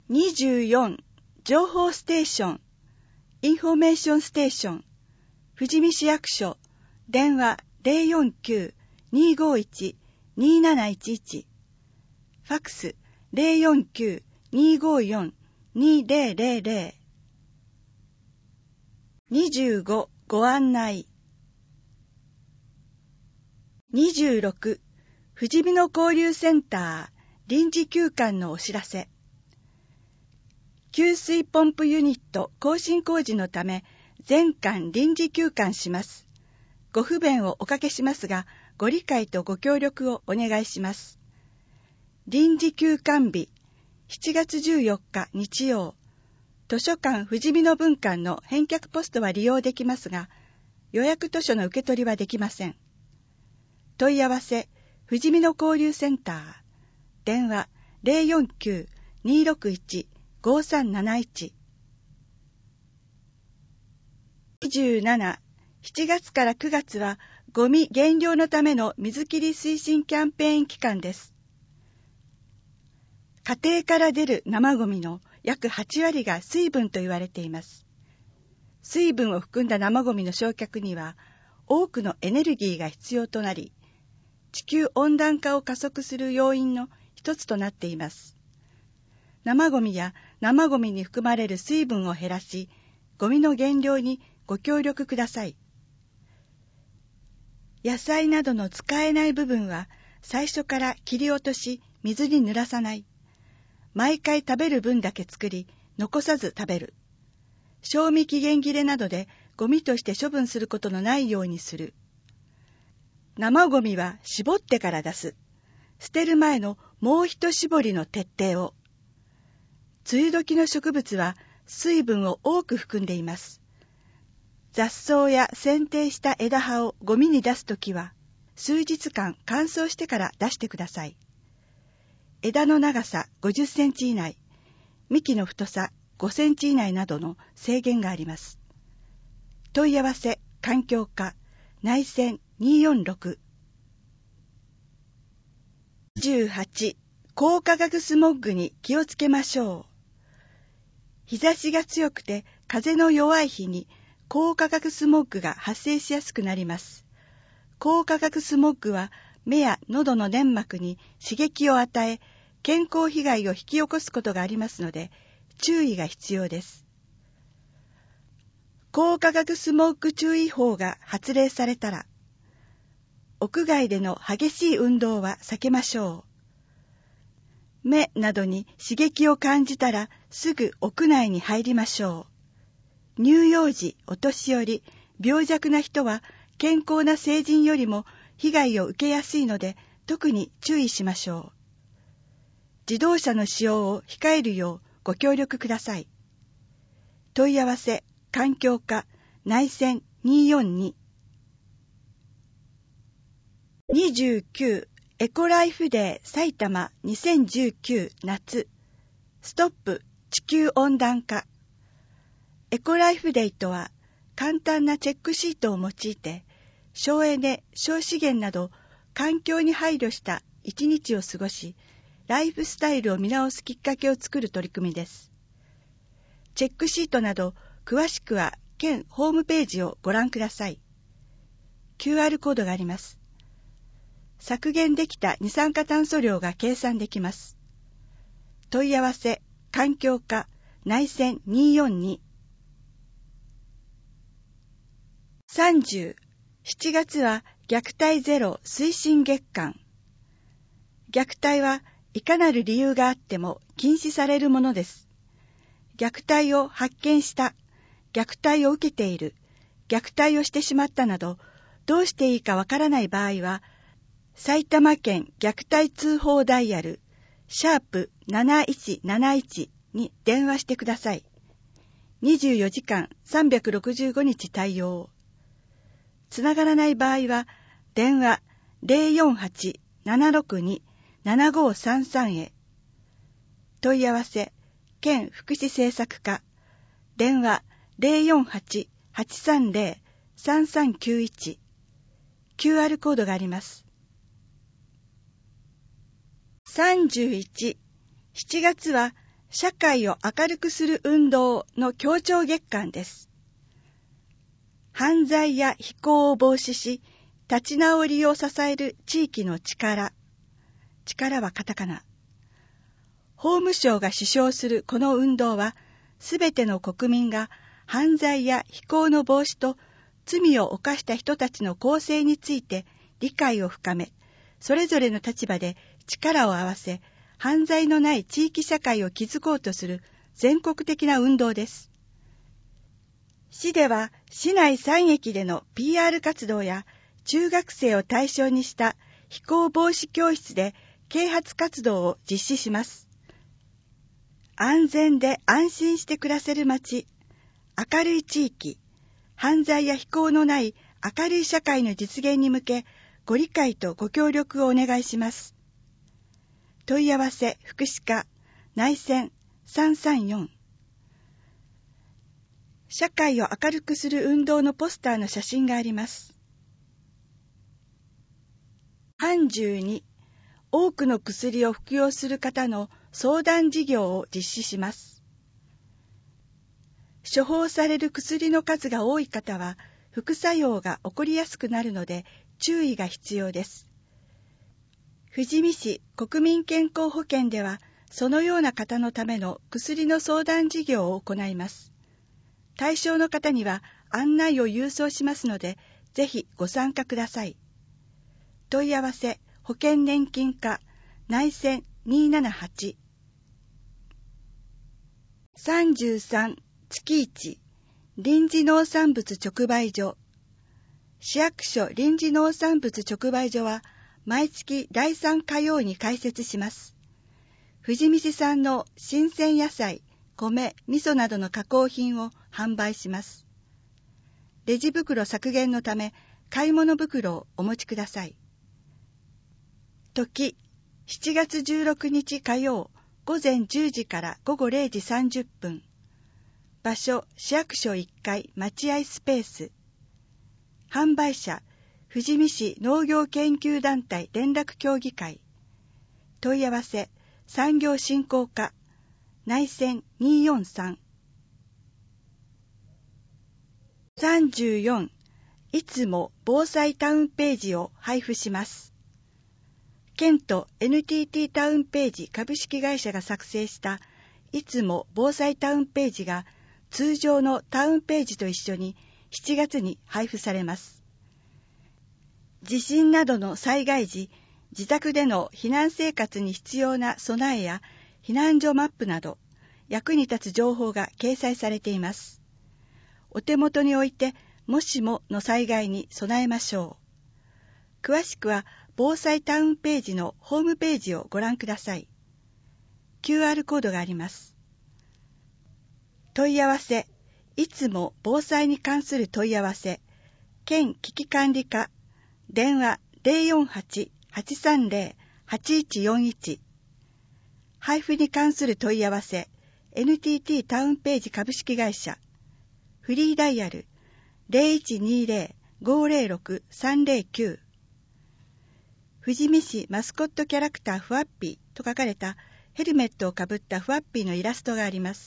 24情報ステーションインフォメーションステーション富士見市役所電話 049-251-2711 ファクス 049-254-2000 25ご案内26富士見の交流センター臨時休館のお知らせ。給水ポンプユニット更新工事のため全館臨時休館します。ご不便をおかけしますが、ご理解とご協力をお願いします。臨時休館日7月14日日曜、図書館富士見の分館の返却ポストは利用できますが、予約図書の受け取りはできません。問い合わせ富士見の交流センター電話 049-261-5371 27、7月から9月はゴミ減量のための水切り推進キャンペーン期間です。家庭から出る生ゴミの約8割が水分と言われています。水分を含んだ生ゴミの焼却には多くのエネルギーが必要となり、地球温暖化を加速する要因の一つとなっています。生ゴミや生ゴミに含まれる水分を減らし、ゴミの減量にご協力ください。野菜などの使えない部分は最初から切り落とし、水に濡らさない。毎回食べる分だけ作り、残さず食べる。賞味期限切れなどでゴミとして処分することのないようにする。生ゴミは絞ってから出す。捨てる前のもう一絞りの徹底を。梅雨時の植物は水分を多く含んでいます。雑草や剪定した枝葉をゴミに出すときは、数日間乾燥してから出してください。枝の長さ50センチ以内、幹の太さ5センチ以内などの制限があります。問い合わせ環境課内線246 18高化学スモッグに気をつけましょう。日差しが強くて風の弱い日に高化学スモッグが発生しやすくなります。高化学スモッグは目や喉の粘膜に刺激を与え、健康被害を引き起こすことがありますので、注意が必要です。高化学スモッグ注意報が発令されたら、屋外での激しい運動は避けましょう。目などに刺激を感じたらすぐ屋内に入りましょう。乳幼児、お年寄り、病弱な人は健康な成人よりも被害を受けやすいので特に注意しましょう。自動車の使用を控えるようご協力ください。問い合わせ環境課内線242 29エコライフデー埼玉2019夏ストップ地球温暖化。エコライフデーとは簡単なチェックシートを用いて省エネ、省資源など環境に配慮した一日を過ごし、ライフスタイルを見直すきっかけを作る取り組みです。チェックシートなど詳しくは県ホームページをご覧ください。QR コードがあります。削減できた二酸化炭素量が計算できます。問い合わせ環境課内線242 30、7月は虐待ゼロ推進月間。虐待はいかなる理由があっても禁止されるものです。虐待を発見した、虐待を受けている、虐待をしてしまったなど、どうしていいかわからない場合は、埼玉県虐待通報ダイヤル#7171に電話してください。24時間365日対応。つながらない場合は、電話 048-762-7533 へ。問い合わせ、県福祉政策課、電話 048-830-3391。QR コードがあります。31、7月は社会を明るくする運動の協調月間です。犯罪や非行を防止し、立ち直りを支える地域の力。力はカタカナ。法務省が主掌するこの運動は、すべての国民が犯罪や非行の防止と罪を犯した人たちの更生について理解を深め、それぞれの立場で力を合わせ、犯罪のない地域社会を築こうとする全国的な運動です。市では市内3駅での PR 活動や中学生を対象にした非行防止教室で啓発活動を実施します。安全で安心して暮らせる街、明るい地域、犯罪や非行のない明るい社会の実現に向け、ご理解とご協力をお願いします。問い合わせ福祉課内線334。社会を明るくする運動のポスターの写真があります。32、多くの薬を服用する方の相談事業を実施します。処方される薬の数が多い方は副作用が起こりやすくなるので注意が必要です。富士見市国民健康保険ではそのような方のための薬の相談事業を行います。対象の方には案内を郵送しますのでぜひご参加ください。問い合わせ保険年金課内線278。33月1臨時農産物直売所。市役所臨時農産物直売所は毎月第3火曜に開設します。富士見市産の新鮮野菜、米、味噌などの加工品を販売します。レジ袋削減のため買い物袋をお持ちください。時、7月16日火曜午前10時から午後0時30分。場所、市役所1階待合スペース。販売者、富士見市農業研究団体連絡協議会。問い合わせ、産業振興課、内線243。34、いつも防災タウンページを配布します。県と NTT タウンページ株式会社が作成したいつも防災タウンページが通常のタウンページと一緒に7月に配布されます。地震などの災害時、自宅での避難生活に必要な備えや避難所マップなど役に立つ情報が掲載されています。お手元に置いてもしもの災害に備えましょう。詳しくは防災タウンページのホームページをご覧ください。QR コードがあります。問い合わせ、いつも防災に関する問い合わせ、県危機管理課、電話 048-830-8141。配布に関する問い合わせ、NTT タウンページ株式会社、フリーダイヤル 0120-506-309。富士見市マスコットキャラクターフワッピーと書かれたヘルメットをかぶったフワッピーのイラストがあります。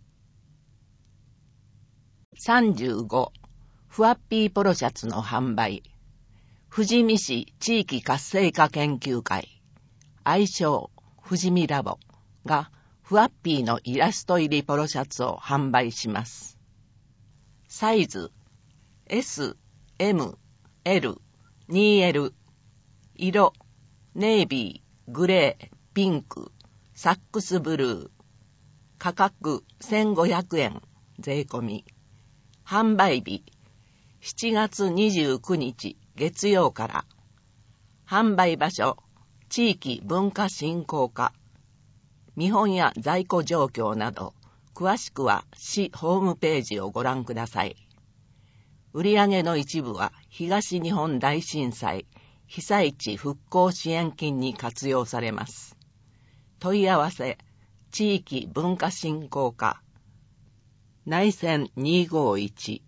35、フワッピーポロシャツの販売。富士見市地域活性化研究会、愛称富士見ラボがフワッピーのイラスト入りポロシャツを販売します。サイズ S、M、L、2L。色、ネイビー、グレー、ピンク、サックスブルー。価格1500円、税込み。販売日、7月29日月曜から。販売場所、地域文化振興課。見本や在庫状況など、詳しくは市ホームページをご覧ください。売上の一部は東日本大震災被災地復興支援金に活用されます。問い合わせ、地域文化振興課、内線251。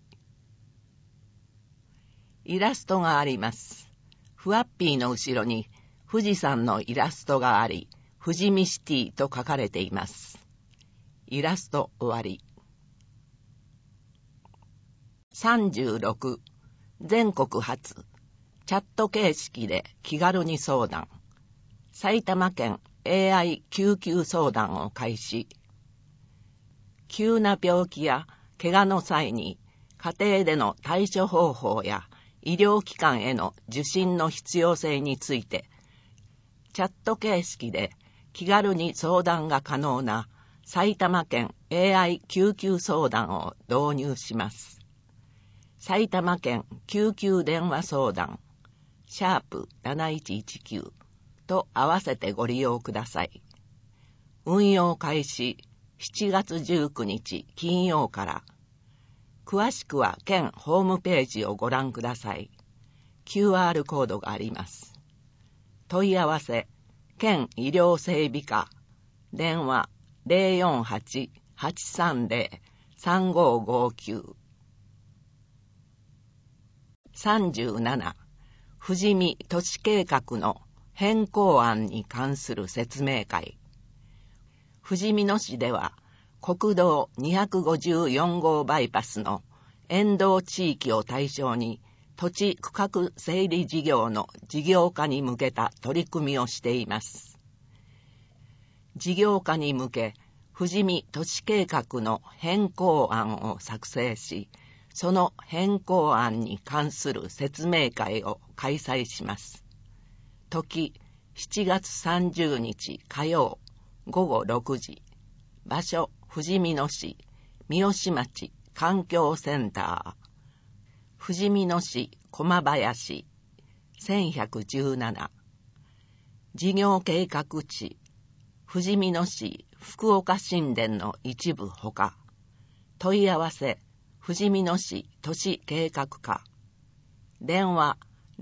イラストがあります。フワッピーの後ろに富士山のイラストがあり、富士見シティと書かれています。 イラスト終わり。36、全国初、チャット形式で気軽に相談。埼玉県 AI 救急相談を開始。急な病気や怪我の際に家庭での対処方法や医療機関への受診の必要性について、チャット形式で気軽に相談が可能な埼玉県 AI 救急相談を導入します。埼玉県救急電話相談#7119と合わせてご利用ください。運用開始7月19日金曜から。詳しくは県ホームページをご覧ください。QR コードがあります。問い合わせ県医療整備課電話 048-830-3559。37、富士見都市計画の変更案に関する説明会。富士見野市では国道254号バイパスの沿道地域を対象に土地区画整理事業の事業化に向けた取り組みをしています。事業化に向け、富士見都市計画の変更案を作成し、その変更案に関する説明会を開催します。時、7月30日火曜午後6時。場所、富士見野市、三好町環境センター。富士見野市駒林1117。事業計画地、富士見野市福岡新田の一部ほか。問い合わせ、富士見野市都市計画課。電話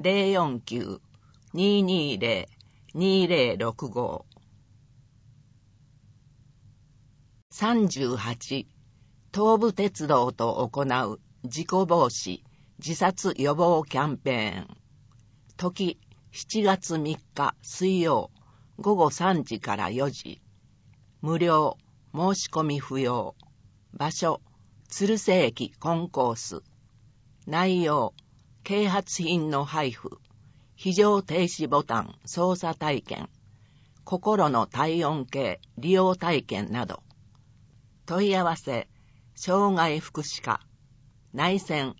049-220-2065。38、東武鉄道と行う事故防止・自殺予防キャンペーン。時、7月3日水曜午後3時から4時。無料、申し込み不要。場所、鶴瀬駅コンコース。内容、啓発品の配布、非常停止ボタン操作体験、心の体温計利用体験など。問い合わせ、障害福祉課、内線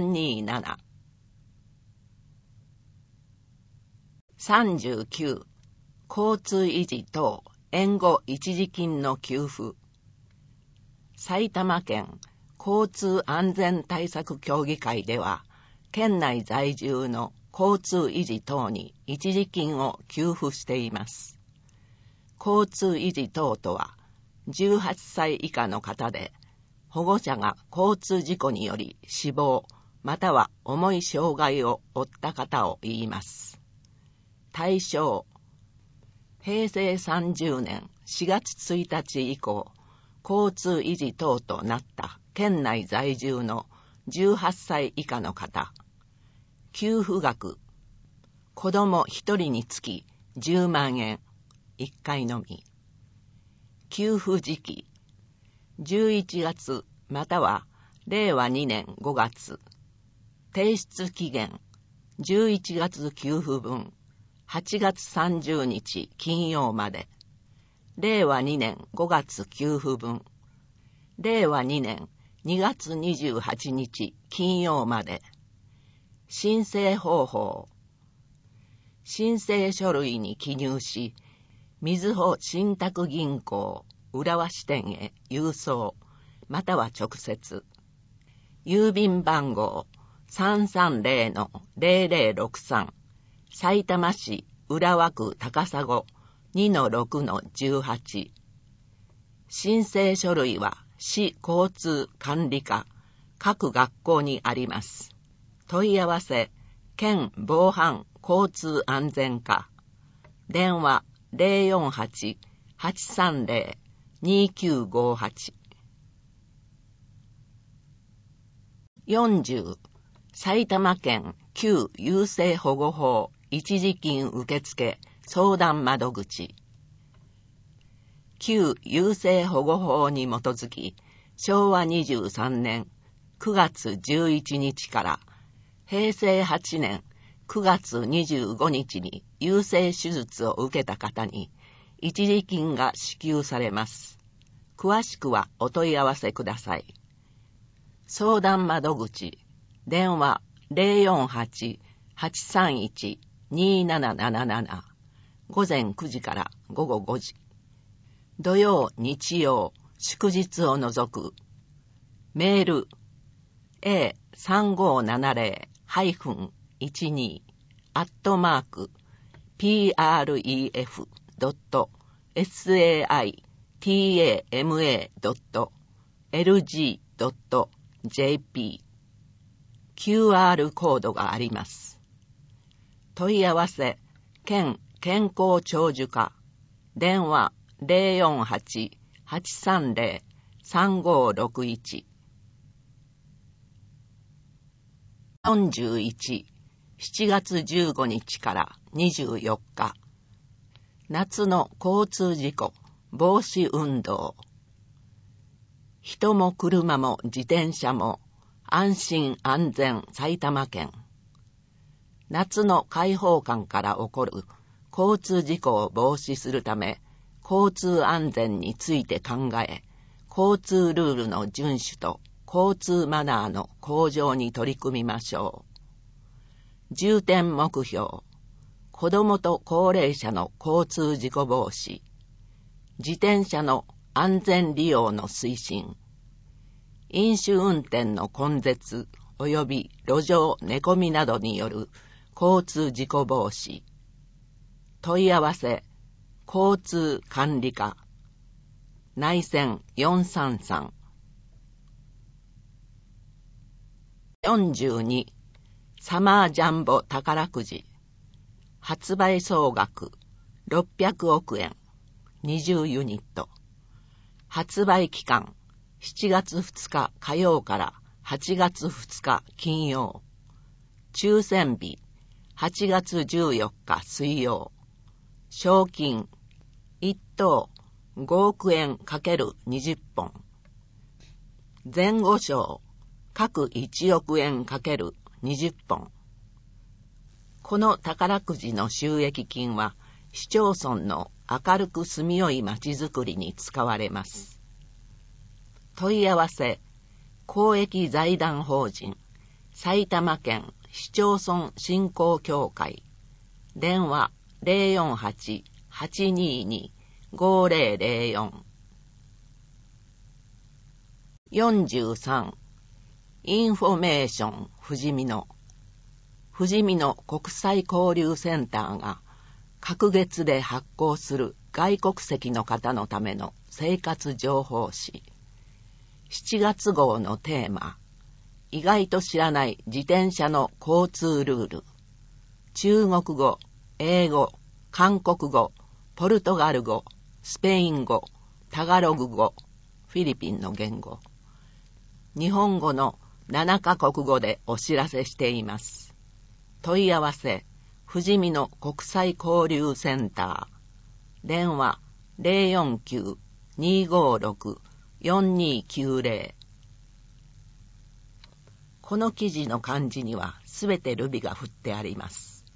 327。39、交通維持等援護一時金の給付。埼玉県交通安全対策協議会では、県内在住の交通維持等に一時金を給付しています。交通維持等とは、18歳以下の方で、保護者が交通事故により死亡、または重い障害を負った方を言います。対象、平成30年4月1日以降、交通維持等となった県内在住の18歳以下の方。給付額、子供1人につき10万円、1回のみ。給付時期、11月または令和2年5月。提出期限、11月給付分、8月30日金曜まで。令和2年5月給付分、令和2年2月28日金曜まで。申請方法、申請書類に記入し、みずほ信託銀行浦和支店へ郵送、または直接。郵便番号 330-0063 さいたま市浦和区高砂 2-6-18。申請書類は市交通管理課各学校にあります。問い合わせ、県防犯交通安全課。電話048-830-2958。40、埼玉県旧優生保護法一時金受付相談窓口。 旧優生保護法に基づき、昭和23年9月11日から平成8年9月25日に優生手術を受けた方に一時金が支給されます。詳しくはお問い合わせください。相談窓口、電話 048-831-2777、午前9時から午後5時。土曜、日曜、祝日を除く。メール a35-12-pref.saitama.lg.jp QR コードがあります。問い合わせ、県健康長寿課、電話 048-830-3561。41、7月15日から24日、夏の交通事故防止運動。人も車も自転車も安心安全埼玉県。夏の開放感から起こる交通事故を防止するため、交通安全について考え、交通ルールの遵守と交通マナーの向上に取り組みましょう。重点目標、子どもと高齢者の交通事故防止、自転車の安全利用の推進、飲酒運転の根絶及び路上寝込みなどによる交通事故防止。問い合わせ、交通管理課、内線433。42、サマージャンボ宝くじ。発売総額600億円、20ユニット。発売期間、7月2日火曜から8月2日金曜。抽選日、8月14日水曜。賞金、1等5億円×20本。前後賞、各1億円×20本。この宝くじの収益金は、市町村の明るく住みよい町づくりに使われます。問い合わせ、公益財団法人、埼玉県市町村振興協会、電話048-822-5004。43、インフォメーションふじみの国際交流センターが隔月で発行する外国籍の方のための生活情報誌。7月号のテーマ、意外と知らない自転車の交通ルール。中国語、英語、韓国語、ポルトガル語、スペイン語、タガログ語、フィリピンの言語。日本語の7カ国語でお知らせしています。問い合わせ、ふじみの国際交流センター。電話049-256-4290。この記事の漢字にはすべてルビが振ってあります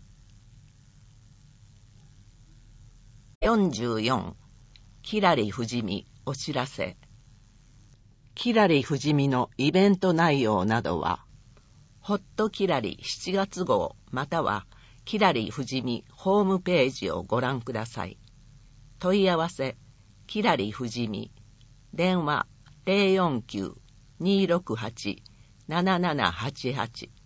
。44、キラリふじみお知らせ。キラリふじみのイベント内容などは、ホットキラリ7月号またはキラリふじみホームページをご覧ください。問い合わせ、キラリふじみ、電話049-268-7788。